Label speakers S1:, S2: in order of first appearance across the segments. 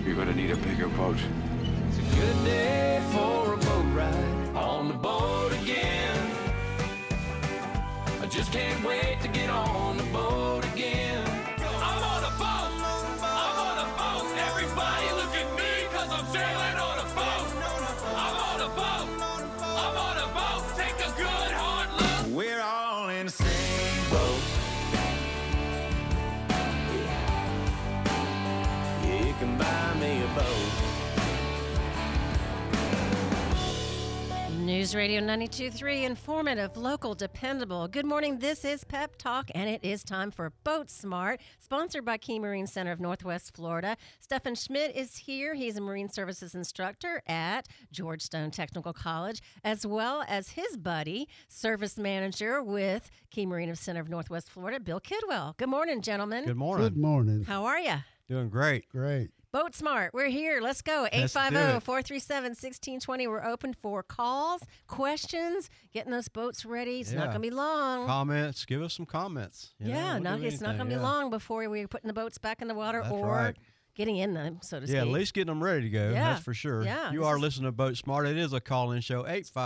S1: you're gonna need a bigger boat.
S2: It's a good day for a boat ride on the boat again. I just can't wait to get on the boat again. I'm on a boat. I'm on a boat. Everybody look at me because I'm sailing on a boat. I'm on a boat. I'm on a boat. Take a good hard look. We're all in the same boat. You can buy me a boat.
S3: News Radio 92.3, informative, local, dependable. Good morning. This is Pep Talk, and it is time for Boat Smart, sponsored by Key Marine Center of Northwest Florida. Stefan Schmidt is here. He's a Marine Services instructor at Georgetown Technical College, as well as his buddy, service manager with Key Marine Center of Northwest Florida, Bill Kidwell. Good morning, gentlemen.
S4: Good morning.
S5: Good morning.
S3: How are you?
S4: Doing great.
S5: Great.
S3: Boat Smart, we're here. Let's go.
S4: Let's do it.
S3: 850-437-1620. We're open for calls, questions, getting those boats ready. It's not going to be long.
S4: Comments. Give us some comments. You know, we'll do
S3: It's not going to
S4: anything,
S3: be long before we're putting the boats back in the water
S4: That's
S3: or
S4: right.
S3: getting in them, so to speak.
S4: Yeah, at least getting them ready to go.
S3: Yeah.
S4: That's for sure.
S3: Yeah,
S4: You are listening to Boat Smart. It is a call-in show,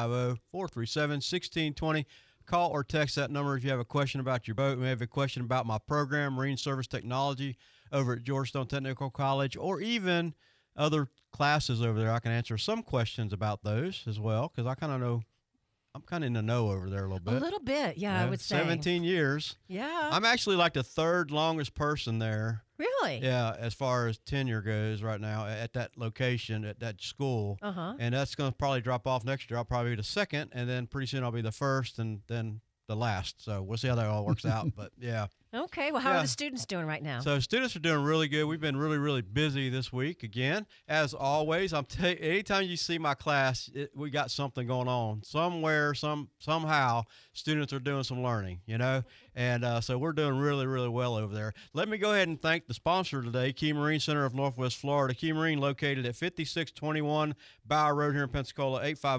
S4: 850-437-1620. Call or text that number if you have a question about your boat. Maybe have a question about my program, Marine Service Technology, over at Georgetown Technical College, or even other classes over there. I can answer some questions about those as well, because I kind of know, I'm kind of in the know over there a little bit.
S3: A little bit, yeah, I would say.
S4: 17 years.
S3: Yeah.
S4: I'm actually like the third longest person there.
S3: Really?
S4: Yeah, as far as tenure goes right now at that location, at that school.
S3: Uh-huh.
S4: And that's going to probably drop off next year. I'll probably be the second, and then pretty soon I'll be the first, and then the last. So we'll see how that all works out. But, yeah.
S3: Okay, well, how are the students doing right now?
S4: So students are doing really good. We've been really, really busy this week. Again, as always, anytime you see my class, we got something going on. Somewhere, somehow, students are doing some learning, you know. And so we're doing really, really well over there. Let me go ahead and thank the sponsor today, Key Marine Center of Northwest Florida. Key Marine located at 5621 Bower Road here in Pensacola,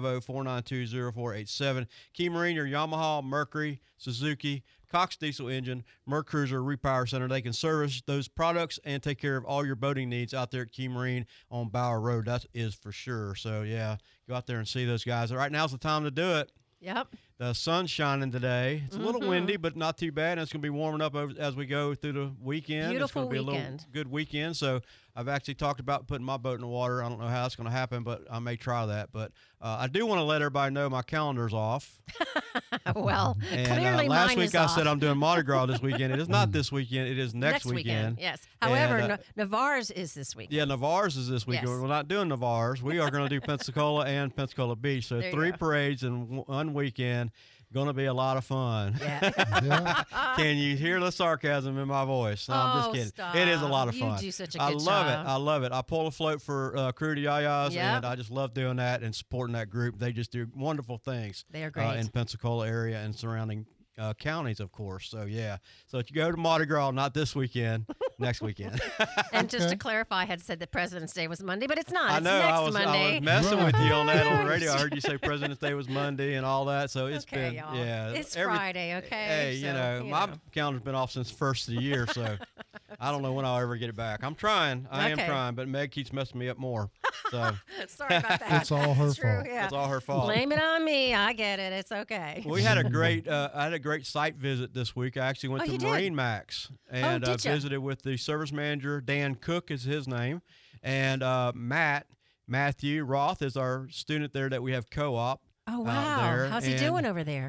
S4: 850-492-0487. Key Marine, your Yamaha, Mercury, Suzuki, Cox Diesel engine, Mercruiser Repower Center. They can service those products and take care of all your boating needs out there at Key Marine on Bower Road. That is for sure. So, yeah, go out there and see those guys. Right now's the time to do it.
S3: Yep.
S4: The sun's shining today. It's a little windy, but not too bad. And it's going to be warming up as we go through the weekend.
S3: Beautiful
S4: it's going to be
S3: weekend.
S4: A little good weekend. So I've actually talked about putting my boat in the water. I don't know how that's going to happen, but I may try that. But I do want to let everybody know my calendar's off.
S3: Well,
S4: And
S3: clearly
S4: last
S3: mine
S4: week
S3: is
S4: I
S3: off.
S4: said I'm doing Mardi Gras this weekend. It is not this weekend. It is next weekend.
S3: Yes. However,
S4: And,
S3: Navarre's is this weekend.
S4: Yeah, Navarre's is this weekend.
S3: Yes.
S4: We're not doing Navarre's. We are going to do Pensacola and Pensacola Beach. So
S3: There you
S4: 3
S3: go.
S4: parades in one weekend. Going to be a lot of fun.
S3: Yeah.
S5: Yeah.
S4: Can you hear the sarcasm in my voice? No, I'm just
S3: Oh,
S4: kidding.
S3: stop.
S4: It is a lot of
S3: You
S4: fun.
S3: do such a
S4: I
S3: good
S4: love
S3: job.
S4: it. I love it. I pull a float for Crew to Yayas,
S3: Yep.
S4: and I just love doing that and supporting that group. They just do wonderful things.
S3: They are great.
S4: In Pensacola area and surrounding counties, of course. So, yeah. So if you go to Mardi Gras, not this weekend, next weekend.
S3: And just to clarify, I had said that President's Day was Monday, but it's not.
S4: I
S3: It's
S4: know.
S3: next
S4: I was
S3: Monday.
S4: messing with you on that on the radio. I heard you say President's Day was Monday and all that. So it's
S3: Okay,
S4: been,
S3: y'all.
S4: yeah.
S3: It's Friday, okay?
S4: Hey,
S3: So,
S4: my calendar's been off since first of the year, so I don't know when I'll ever get it back. I'm trying. I am
S3: Okay.
S4: trying, but Meg keeps messing me up more. So
S3: Sorry about that.
S5: It's all her
S3: It's true,
S5: fault.
S3: Yeah.
S4: it's all her fault.
S3: Blame it on me. I get it. It's okay.
S4: We had a great, I had a great site visit this week. I actually went
S3: Oh,
S4: to
S3: you did?
S4: Marine Max and
S3: did ya?
S4: visited with the service manager. Dan Cook is his name, and Matthew Roth is our student there that we have co-op.
S3: Oh,
S4: out
S3: wow.
S4: there,
S3: How's he
S4: and
S3: doing over there?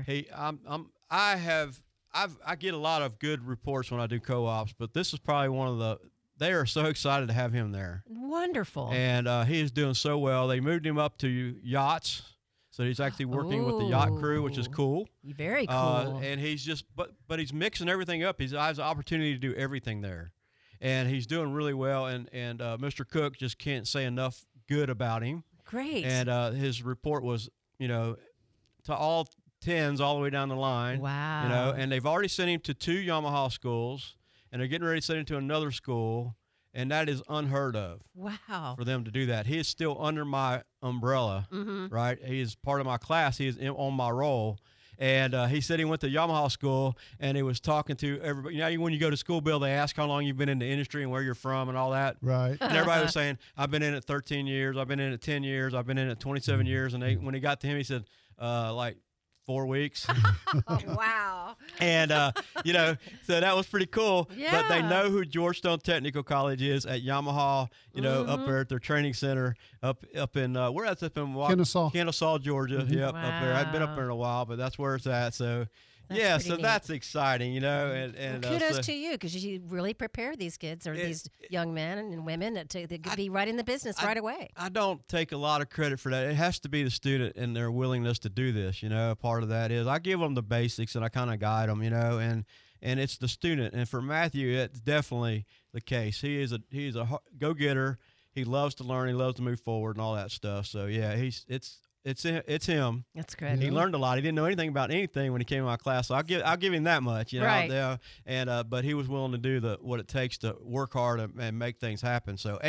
S4: I get a lot of good reports when I do co-ops, but this is probably one of the. They are so excited to have him there,
S3: Wonderful.
S4: and he is doing so well. They moved him up to yachts, so he's actually working with the yacht crew, which is
S3: Ooh.
S4: cool.
S3: Very cool.
S4: And he's just, but he's mixing everything up. He has an opportunity to do everything there, and he's doing really well. And Mr. Cook just can't say enough good about him.
S3: Great.
S4: And his report was, to all 10s all the way down the line.
S3: Wow.
S4: And they've already sent him to 2 Yamaha schools, and they're getting ready to send him to another school, and that is unheard of
S3: Wow.
S4: for them to do that. He is still under my umbrella, right? He is part of my class. He is on my roll, And he said he went to Yamaha school, and he was talking to everybody. You know, when you go to school, Bill, they ask how long you've been in the industry and where you're from and all that.
S1: Right.
S4: And everybody was saying, I've been in it 13 years, I've been in it 10 years, I've been in it 27 years. And when he got to him, he said, like 4 weeks.
S3: Oh, wow.
S4: And, you know, so that was pretty cool.
S3: Yeah.
S4: But they know who Georgetown Technical College is at Yamaha, you know, up there at their training center up in, where that's up in
S1: Kennesaw,
S4: Georgia. Yep, up there. I've been up there in a while, but that's where it's at. So,
S3: That's pretty neat.
S4: That's exciting, you know. And
S3: Well, kudos to you, because you really prepare these kids or these young men and women that could be right in the business right away.
S4: I don't take a lot of credit for that. It has to be the student and their willingness to do this, you know. Part of that is I give them the basics and I kind of guide them, you know, and it's the student. And for Matthew, it's definitely the case. He's a go-getter. He loves to learn. He loves to move forward and all that stuff. So, yeah, it's him.
S3: That's good.
S4: He learned a lot. He didn't know anything about anything when he came to my class, so I'll give him that much, you know.
S3: Right.
S4: And but he was willing to do what it takes to work hard and make things happen. So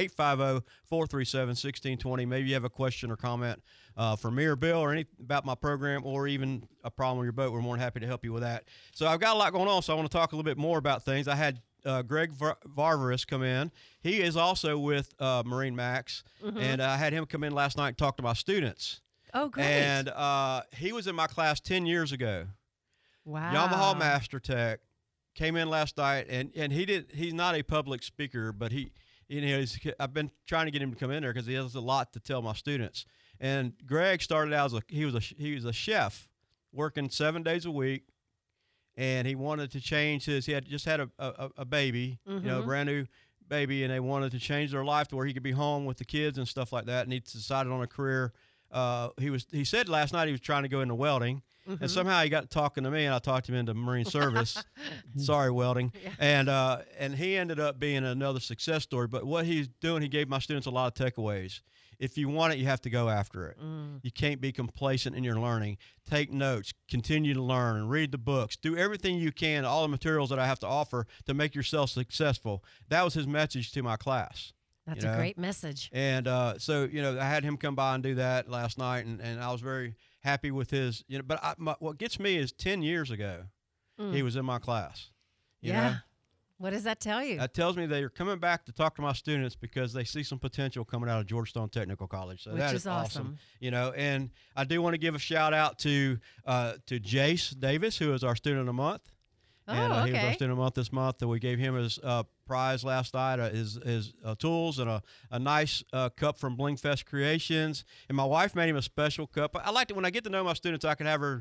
S4: 850-437-1620. Maybe you have a question or comment for me or Bill or about my program or even a problem with your boat. We're more than happy to help you with that. So I've got a lot going on, so I want to talk a little bit more about things. I had Greg Varvaris come in. He is also with Marine Max, and I had him come in last night and talk to my students.
S3: Oh, great.
S4: And he was in my class 10 years ago.
S3: Wow.
S4: Yamaha Master Tech came in last night, and he's not a public speaker, but I've been trying to get him to come in there because he has a lot to tell my students. And Greg started out he was a chef working 7 days a week, and he wanted to change he had just had a baby, you know, a brand new baby, and they wanted to change their life to where he could be home with the kids and stuff like that, and he decided on a career. He said last night he was trying to go into welding, and somehow he got talking to me, and I talked him into marine service. Sorry, welding. Yeah. And he ended up being another success story. But what he's doing, he gave my students a lot of takeaways. If you want it, you have to go after it. You can't be complacent in your learning. Take notes, continue to learn, and read the books. Do everything you can, all the materials that I have to offer to make yourself successful. That was his message to my class.
S3: That's a great message.
S4: And so, you know, I had him come by and do that last night, and I was very happy with his, you know, but what gets me is 10 years ago, he was in my class. You know?
S3: What does that tell you?
S4: That tells me they're coming back to talk to my students because they see some potential coming out of Georgetown Technical College. So that is awesome. You know, and I do want to give a shout out to Jace Davis, who is our student of the month. And he was our student of the month this month. And we gave him his prize last night, his tools and a nice cup from Blingfest Creations. And my wife made him a special cup. I like to, when I get to know my students, I can have her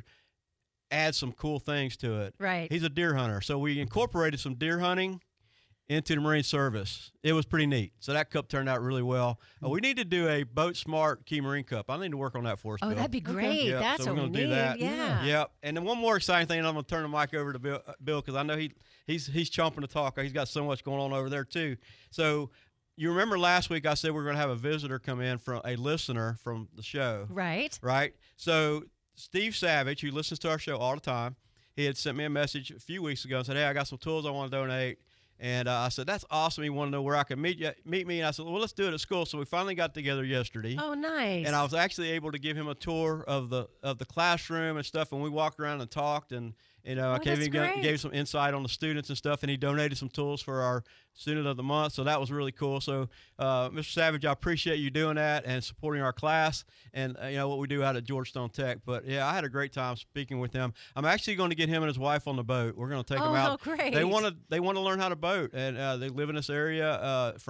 S4: add some cool things to it.
S3: Right.
S4: He's a deer hunter. So we incorporated some deer hunting into the Marine Service. It was pretty neat. So that cup turned out really well. We need to do a Boat Smart Key Marine Cup. I need to work on that for us,
S3: Oh,
S4: Bill.
S3: that'd be great.
S4: Yep,
S3: That's
S4: so
S3: what
S4: we're
S3: we
S4: gonna do
S3: need.
S4: that.
S3: Yeah.
S4: Yep. And then one more exciting thing, and I'm going to turn the mic over to Bill because I know he's chomping to talk. He's got so much going on over there too. So you remember last week I said we're going to have a visitor come in from a listener from the show.
S3: Right.
S4: Right. So Steve Savage, who listens to our show all the time, he had sent me a message a few weeks ago and said, hey, I got some tools I want to donate. And I said, that's awesome. He wanted to know where I could meet me. And I said, well, let's do it at school. So we finally got together yesterday.
S3: Oh, nice.
S4: And I was actually able to give him a tour of the classroom and stuff. And we walked around and talked. And, you know, I gave some insight on the students and stuff. And he donated some tools for our student of the month. So that was really cool. So, Mr. Savage, I appreciate you doing that and supporting our class and, you know, what we do out at Georgetown Tech. But, yeah, I had a great time speaking with him. I'm actually going to get him and his wife on the boat. We're going to take them out.
S3: Oh, great.
S4: They want to learn how to boat. And they live in this area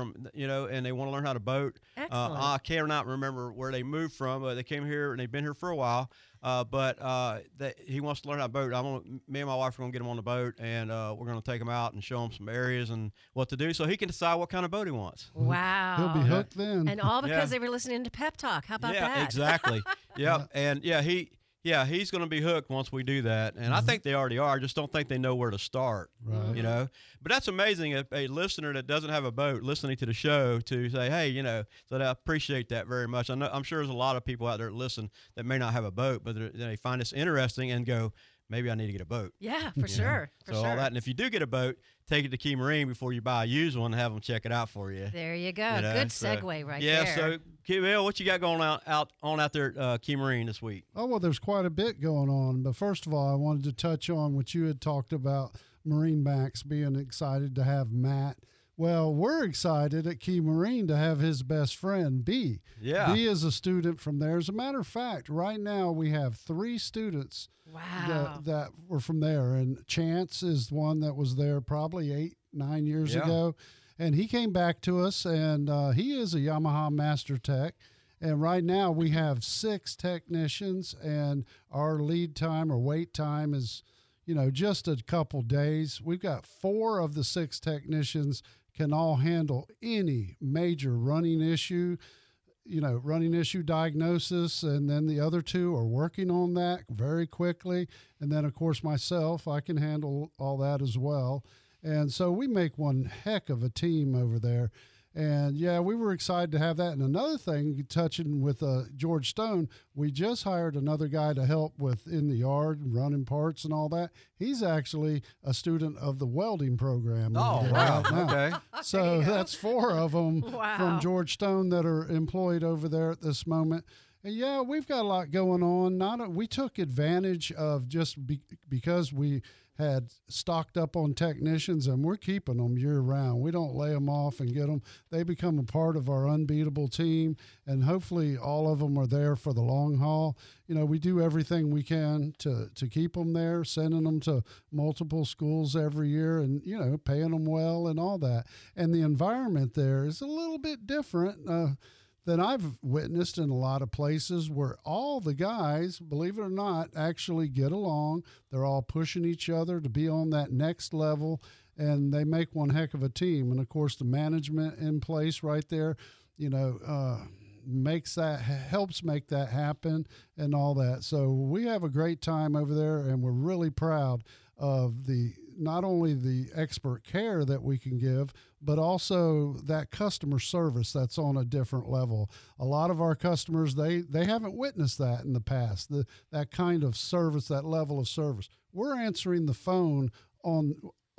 S4: and they want to learn how to boat.
S3: Excellent.
S4: I cannot remember where they moved from. They came here and they've been here for a while. But he wants to learn how to boat. Me and my wife are going to get him on the boat, and we're going to take him out and show him some areas and what to do so he can decide what kind of boat he wants.
S3: Wow.
S1: He'll be hooked then.
S3: And all because they were listening to Pep Talk. How about that?
S4: Yeah, exactly. Yeah. And, he's going to be hooked once we do that. And I think they already are. I just don't think they know where to start, you know. But that's amazing, a listener that doesn't have a boat listening to the show to say, hey, you know, so I appreciate that very much. I'm sure there's a lot of people out there that listen that may not have a boat, but they find this interesting and go, maybe I need to get a boat.
S3: Yeah, for sure. For
S4: So
S3: sure.
S4: all that, and if you do get a boat, take it to Key Marine before you buy a used one and have them check it out for you.
S3: There you go.
S4: You know,
S3: Good
S4: so-
S3: segue right
S4: yeah,
S3: there.
S4: so Bill, what you got going out there at Key Marine this week?
S1: Oh, well, there's quite a bit going on. But first of all, I wanted to touch on what you had talked about, Marine Max being excited to have Matt. Well, we're excited at Key Marine to have his best friend, B.
S4: Yeah.
S1: B is a student from there. As a matter of fact, right now we have 3 students
S3: wow.
S1: that were from there. And Chance is one that was there probably 8-9 years
S4: Yeah.
S1: ago. And he came back to us, and he is a Yamaha Master Tech. And right now we have 6 technicians, and our lead time or wait time is, just a couple days. We've got 4 of the 6 technicians can all handle any major running issue diagnosis, and then the other 2 are working on that very quickly. And then, of course, myself, I can handle all that as well. And so we make one heck of a team over there. And, yeah, we were excited to have that. And another thing, touching with George Stone, we just hired another guy to help with in the yard, running parts and all that. He's actually a student of the welding program.
S4: Oh,
S1: over there
S4: wow.
S1: right now.
S4: Okay.
S1: So that's 4 of them
S3: Wow.
S1: from George Stone that are employed over there at this moment. And yeah, we've got a lot going on. We took advantage of just because we had stocked up on technicians, and we're keeping them year round. We don't lay them off and get them. They become a part of our unbeatable team, and hopefully all of them are there for the long haul. We do everything we can to keep them there, sending them to multiple schools every year and, paying them well and all that. And the environment there is a little bit different than I've witnessed in a lot of places, where all the guys, believe it or not, actually get along. They're all pushing each other to be on that next level, and they make one heck of a team. And of course, the management in place right there, helps make that happen and all that. So we have a great time over there, and we're really proud of not only the expert care that we can give, but also that customer service that's on a different level. A lot of our customers, they haven't witnessed that in the past, that kind of service, that level of service. We're answering the phone on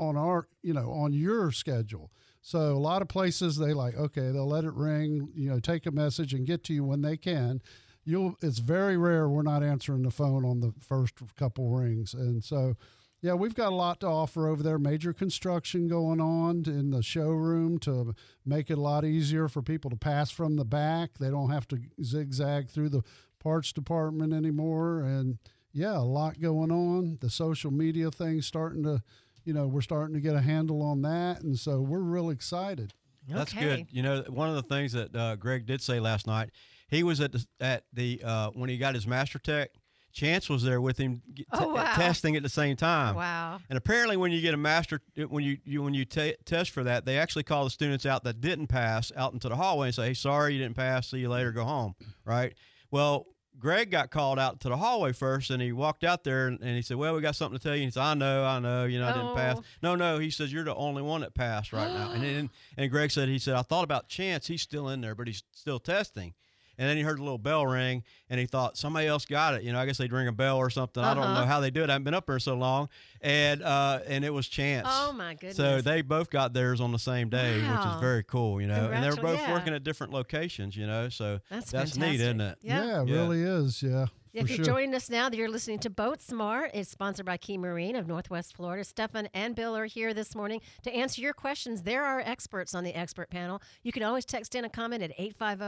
S1: your schedule. So a lot of places they'll let it ring, take a message and get to you when they can. It's very rare we're not answering the phone on the first couple rings. And so, yeah, we've got a lot to offer over there. Major construction going on in the showroom to make it a lot easier for people to pass from the back. They don't have to zigzag through the parts department anymore. And, yeah, a lot going on. The social media thing's starting to, we're starting to get a handle on that. And so we're real excited.
S4: That's
S3: Okay.
S4: good. One of the things that Greg did say last night, he was at the when he got his Master Tech, Chance was there with him
S3: wow.
S4: testing at the same time.
S3: Wow.
S4: And apparently, when you get a master, when you test for that, they actually call the students out that didn't pass out into the hallway and say, "Hey, sorry, you didn't pass. See you later. Go home." Right? Well, Greg got called out to the hallway first, and he walked out there and he said, "Well, we got something to tell you." And he said, I know, I didn't pass. No, he says, "You're the only one that passed right now." And Greg said, "I thought about Chance. He's still in there, but he's still testing." And then he heard a little bell ring, and he thought somebody else got it. I guess they'd ring a bell or something. I don't know how they do it. I haven't been up there so long. And it was Chance.
S3: Oh, my goodness.
S4: So they both got theirs on the same day, which
S3: Wow.
S4: is very cool, And they were both
S3: yeah.
S4: working at different locations, So
S3: That's
S4: neat,
S3: fantastic.
S4: isn't it?
S3: Yeah.
S1: It really is, yeah.
S3: If
S1: for
S3: you're
S1: sure.
S3: joining us now, you're listening to Boat Smart. It's sponsored by Key Marine of Northwest Florida. Stefan and Bill are here this morning to answer your questions. They're our experts on the expert panel. You can always text in a comment at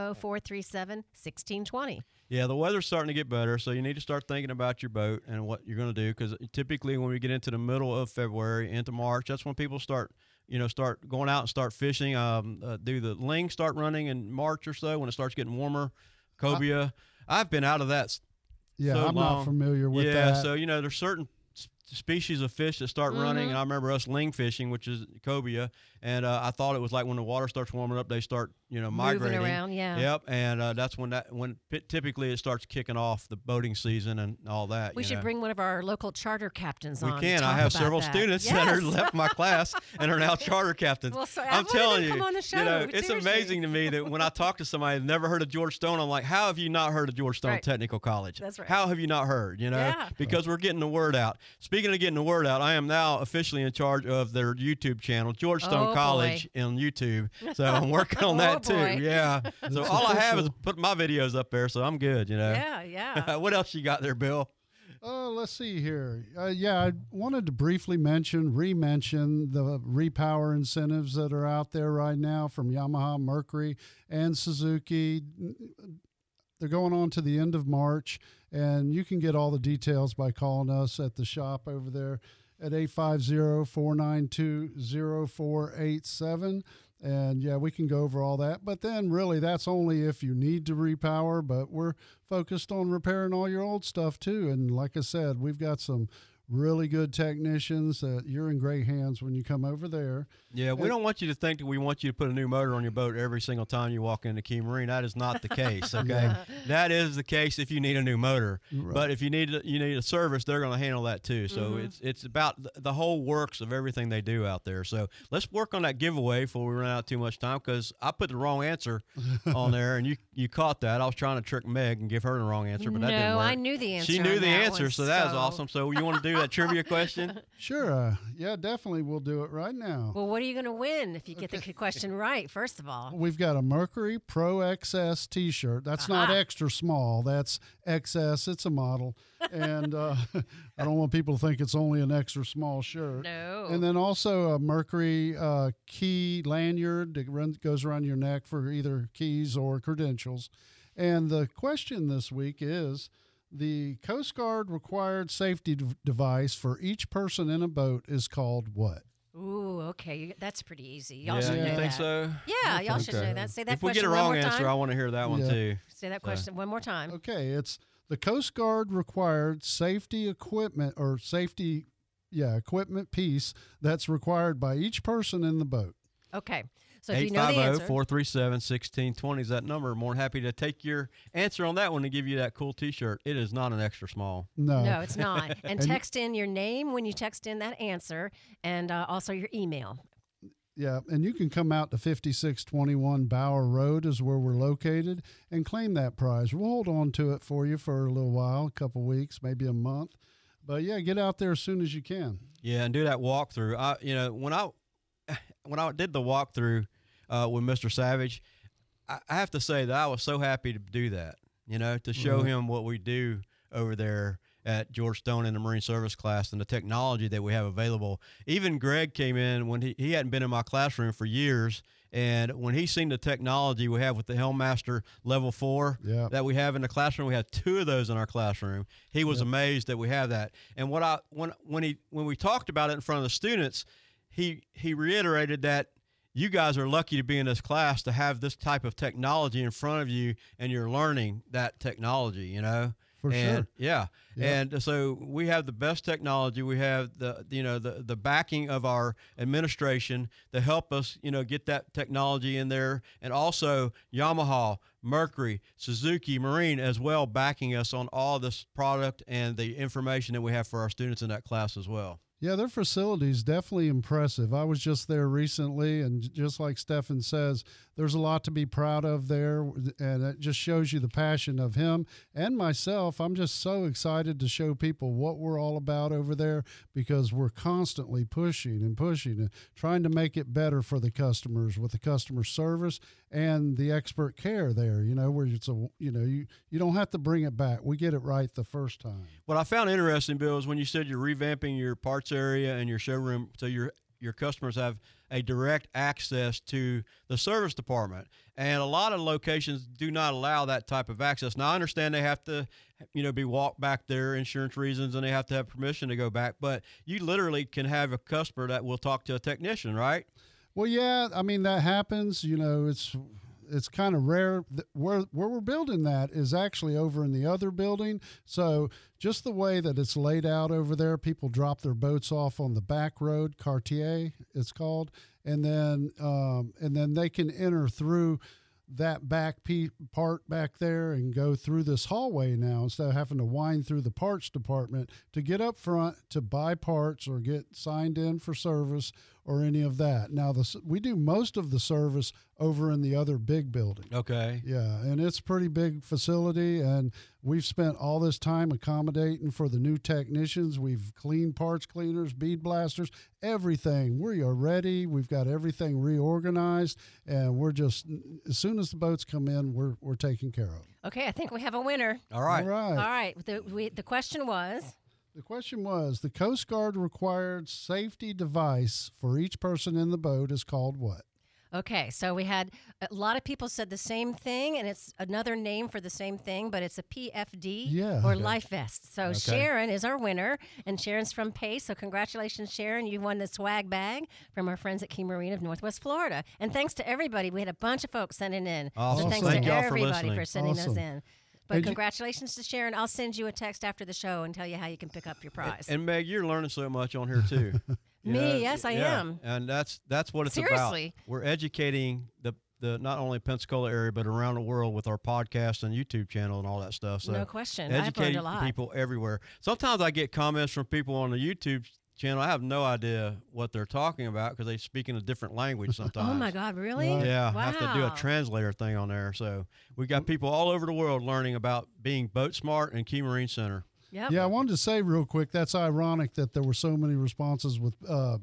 S3: 850-437-1620.
S4: Yeah, the weather's starting to get better, so you need to start thinking about your boat and what you're going to do, because typically when we get into the middle of February into March, that's when people start going out and start fishing. Do the ling start running in March or so when it starts getting warmer? Cobia. I've been out of that
S1: Yeah,
S4: so
S1: I'm
S4: long.
S1: not familiar with that.
S4: Yeah, so there's certain species of fish that start running, and I remember us ling fishing, which is cobia, and I thought it was like when the water starts warming up, they start migrating
S3: around. Yeah.
S4: Yep, and that's when typically it starts kicking off the boating season and all that.
S3: We should bring one of our local charter captains
S4: we
S3: on.
S4: can.
S3: To
S4: I
S3: talk
S4: have
S3: about
S4: several
S3: that.
S4: students
S3: Yes.
S4: that are left my class and are now charter captains.
S3: Well, so
S4: I'm telling you,
S3: come on the show.
S4: it's
S3: Seriously.
S4: amazing to me that when I talk to somebody who's never heard of George Stone, I'm like, how have you not heard of George Stone
S3: Right.
S4: Technical College?
S3: That's right.
S4: How have you not heard?
S3: Yeah.
S4: Because we're getting the word out. Speaking of getting the word out, I am now officially in charge of their YouTube channel, George Stone
S3: Oh,
S4: College on YouTube. So I'm working on that
S3: boy.
S4: too. Yeah. So all I have is put my videos up there, so I'm good.
S3: Yeah.
S4: What else you got there, Bill?
S1: Let's see here. I wanted to briefly re-mention the repower incentives that are out there right now from Yamaha, Mercury, and Suzuki. They're going on to the end of March, and you can get all the details by calling us at the shop over there at 850-492-0487. And yeah, we can go over all that. But then really that's only if you need to repower, but we're focused on repairing all your old stuff too. And like I said, we've got some really good technicians that you're in great hands when you come over there.
S4: Yeah, we don't want you to think that we want you to put a new motor on your boat every single time you walk into Key Marine. That is not the case, okay? That is the case if you need a new motor.
S1: Right.
S4: But if you need a service, they're going to handle that too. So it's about the whole works of everything they do out there. So let's work on that giveaway before we run out too much time, because I put the wrong answer on there, and you caught that. I was trying to trick Meg and give her the wrong answer, but that didn't work.
S3: I knew the answer.
S4: She knew
S3: on
S4: the
S3: that
S4: answer,
S3: one,
S4: so that was awesome. So you want to do that trivia question?
S1: Sure. Yeah, definitely. We'll do it right now.
S3: Well, what are you going to win if you get the question right, first of all?
S1: We've got a Mercury Pro XS t-shirt. That's not extra small. That's XS. It's a model. And I don't want people to think it's only an extra small shirt.
S3: No.
S1: And then also a Mercury key lanyard that goes around your neck for either keys or credentials. And the question this week is, the Coast Guard required safety device for each person in a boat is called what?
S3: Ooh, okay. That's pretty easy. Y'all should know
S4: you
S3: that.
S4: think so?
S3: Yeah, y'all should
S4: Okay.
S3: know that. Say that
S4: If we
S3: question
S4: get a
S3: one
S4: wrong
S3: more
S4: answer,
S3: time.
S4: I want to hear that one too.
S3: Say that question one more time.
S1: Okay, it's the Coast Guard required safety equipment equipment piece that's required by each person in the boat.
S3: Okay. So if you know the answer.
S4: 850-437-1620 is that number. More than happy to take your answer on that one and give you that cool T-shirt. It is not an extra small.
S1: No.
S3: No, it's not. And text in your name when you text in that answer, and also your email.
S1: Yeah, and you can come out to 5621 Bower Road is where we're located and claim that prize. We'll hold on to it for you for a little while, a couple weeks, maybe a month. But yeah, get out there as soon as you can.
S4: Yeah, and do that walkthrough. When I did the walkthrough with Mr. Savage, I have to say that I was so happy to do that, to show him what we do over there at George Stone in the Marine Service class and the technology that we have available. Even Greg came in when he hadn't been in my classroom for years, and when he seen the technology we have with the Helmmaster Level 4 that we have in the classroom, we have 2 of those in our classroom. He was amazed that we have that. And when we talked about it in front of the students, he reiterated that you guys are lucky to be in this class to have this type of technology in front of you, and you're learning that technology,
S1: For sure.
S4: Yeah. And so we have the best technology. We have the backing of our administration to help us, get that technology in there. And also Yamaha, Mercury, Suzuki, Marine as well, backing us on all this product and the information that we have for our students in that class as well.
S1: Yeah, their facility is definitely impressive. I was just there recently, and just like Stefan says, there's a lot to be proud of there, and it just shows you the passion of him and myself. I'm just so excited to show people what we're all about over there, because we're constantly pushing and trying to make it better for the customers with the customer service and the expert care there, where it's you don't have to bring it back. We get it right the first time.
S4: What I found interesting, Bill, is when you said you're revamping your parts area and your showroom so your customers have a direct access to the service department. And a lot of locations do not allow that type of access. Now, I understand they have to, be walked back there, insurance reasons, and they have to have permission to go back. But you literally can have a customer that will talk to a technician, right?
S1: Well, yeah, I mean, that happens. it's kind of rare. Where we're building that is actually over in the other building. So just the way that it's laid out over there, people drop their boats off on the back road, Cartier it's called, and then they can enter through that part back there and go through this hallway now instead of having to wind through the parts department to get up front to buy parts or get signed in for service or any of that. Now, we do most of the service over in the other big building.
S4: Okay.
S1: Yeah, and it's a pretty big facility, and we've spent all this time accommodating for the new technicians. We've cleaned parts cleaners, bead blasters, everything. We are ready. We've got everything reorganized, and we're just, as soon as the boats come in, we're taken care of.
S3: Okay, I think we have a winner.
S4: All right.
S1: All right.
S3: All right. The question was.
S1: The question was, the Coast Guard required safety device for each person in the boat is called what?
S3: Okay, so we had a lot of people said the same thing, and it's another name for the same thing, but it's a PFD or life vest. So Sharon is our winner, and Sharon's from Pace. So congratulations, Sharon. You won the swag bag from our friends at Key Marine of Northwest Florida. And thanks to everybody. We had a bunch of folks sending in.
S4: Awesome.
S3: So thanks
S4: Thank
S3: to
S4: y'all for
S3: everybody
S4: listening.
S3: for sending those in. But
S1: Hey,
S3: congratulations to Sharon. I'll send you a text after the show and tell you how you can pick up your prize.
S4: And Meg, you're learning so much on here too. You know,
S3: Yes, I am.
S4: And that's what it's
S3: Seriously.
S4: about. We're educating the not only Pensacola area but around the world with our podcast and YouTube channel and all that stuff. So
S3: No question. I've learned
S4: educating
S3: a lot.
S4: people everywhere. Sometimes I get comments from people on the YouTube channel. I have no idea what they're talking about because they speak in a different language sometimes.
S3: Oh my God, really?
S4: Yeah,
S3: Wow.
S4: I have to do a translator thing on there. So we got people all over the world learning about being boat smart and Key Marine Center.
S3: Yep.
S1: Yeah, I wanted to say real quick, that's ironic that there were so many responses with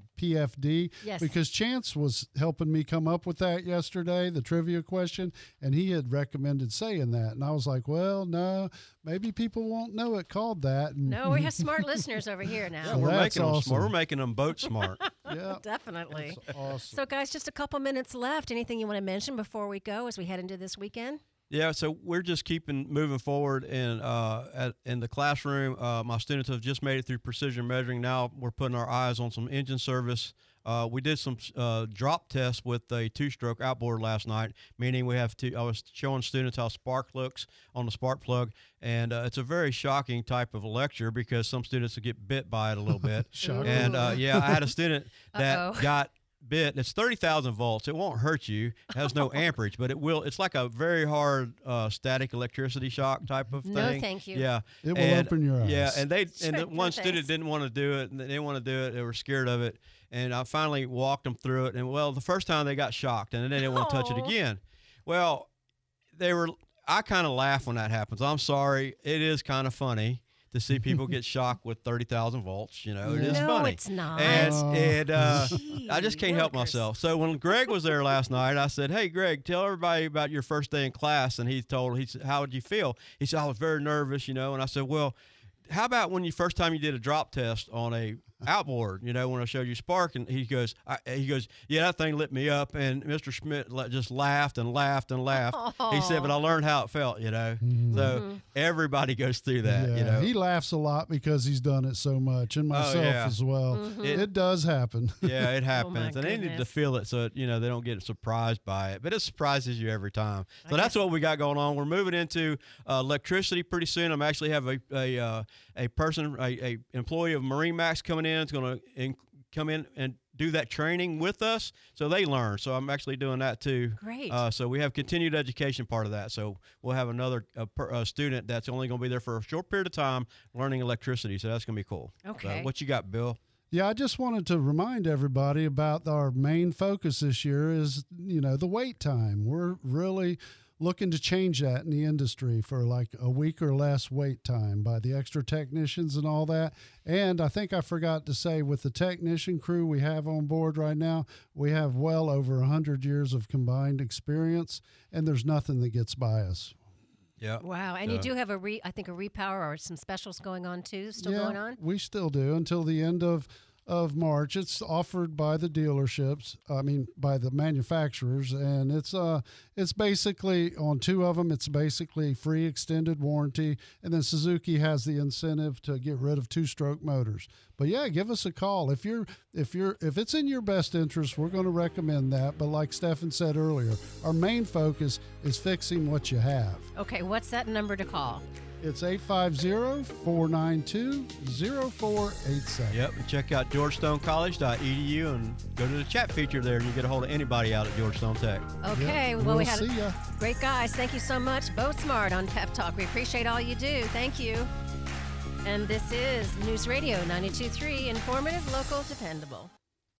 S1: PFD.
S3: Yes.
S1: Because Chance was helping me come up with that yesterday, the trivia question, and he had recommended saying that. And I was like, well, no, maybe people won't know it called that. And
S3: No, we have smart listeners over here now.
S4: Yeah,
S1: So
S4: we're
S1: that's
S4: making them
S1: awesome.
S4: smart. We're making them boat smart.
S1: yeah,
S3: Definitely.
S1: that's awesome.
S3: So, guys, just a couple minutes left. Anything you want to mention before we go as we head into this weekend?
S4: Yeah, so we're just moving forward in the classroom. My students have just made it through precision measuring. Now we're putting our eyes on some engine service. We did some drop tests with a two-stroke outboard last night, meaning we have I was showing students how spark looks on the spark plug, and it's a very shocking type of lecture because some students will get bit by it a little bit.
S1: Shocking.
S4: And yeah, I had a student that
S3: Uh-oh.
S4: got bit. It's 30,000 volts. It won't hurt you. It has no amperage, but it will. It's like a very hard static electricity shock type of thing.
S3: No, thank you.
S4: Yeah,
S1: It will open your eyes.
S4: Yeah, and the
S3: Sure,
S4: one
S3: no
S4: student
S3: thanks.
S4: didn't want to do it, and they didn't want to do it. They were scared of it, and I finally walked them through it. And well, the first time they got shocked, and then they didn't want to touch it
S3: Aw.
S4: again. Well, I kind of laugh when that happens. I'm sorry. It is kind of funny to see people get shocked with 30,000 volts. You know, it is
S3: No,
S4: funny.
S3: it's not.
S4: And
S3: Gee
S4: I just can't help
S3: willikers.
S4: myself. So when Greg was there last night, I said, "Hey, Greg, tell everybody about your first day in class." And he said, "How did you feel?" He said, "I was very nervous, you know." And I said, "Well, how about when first time you did a drop test on a outboard, you know, when I showed you spark?" And he goes, "Yeah, that thing lit me up." And Mr. Schmidt just laughed and laughed and laughed. He said, "But I learned how it felt, you know." So everybody goes through that,
S1: Yeah,
S4: you know.
S1: he laughs a lot because he's done it so much, and myself
S4: yeah.
S1: as well. It does happen.
S4: Yeah, it
S3: Oh,
S4: happens,
S3: my
S4: and they need to
S3: goodness.
S4: feel it so they don't get surprised by it. But it surprises you every time. So that's
S3: guess-
S4: what we got going on. We're moving into electricity pretty soon. I'm actually have a person, a employee of Marine Max coming in. It's going to come in and do that training with us, so they learn. So I'm actually doing that too.
S3: Great.
S4: So we have continued education part of that. So we'll have another student that's only going to be there for a short period of time learning electricity. So that's going to be cool.
S3: Okay.
S4: So what you got, Bill?
S1: Yeah, I just wanted to remind everybody about our main focus this year is, the wait time. We're really looking to change that in the industry for like a week or less wait time by the extra technicians and all that. And I think I forgot to say, with the technician crew we have on board right now, we have well over 100 years of combined experience, and there's nothing that gets by us.
S4: Yeah.
S3: Wow. And you do have I think a repower or some specials going on too, still
S1: Yeah,
S3: going on?
S1: we still do until the end of of March. It's offered by the dealerships, by the manufacturers, and it's basically on 2 of them. It's basically free extended warranty, and then Suzuki has the incentive to get rid of 2-stroke motors. But yeah, give us a call if it's in your best interest. We're going to recommend that. But like Stefan said earlier, our main focus is fixing what you have.
S3: Okay, what's that number to call?
S1: It's 850-492-0487.
S4: Yep, and check out georgestoncollege.edu and go to the chat feature there, and you get a hold of anybody out at Georgetown Tech.
S3: Okay,
S1: Yep,
S3: well, we
S1: we'll
S3: had
S1: see ya.
S3: great guys. Thank you so much. Boat Smart on Pep Talk. We appreciate all you do. Thank you. And this is News Radio 92.3, informative, local, dependable.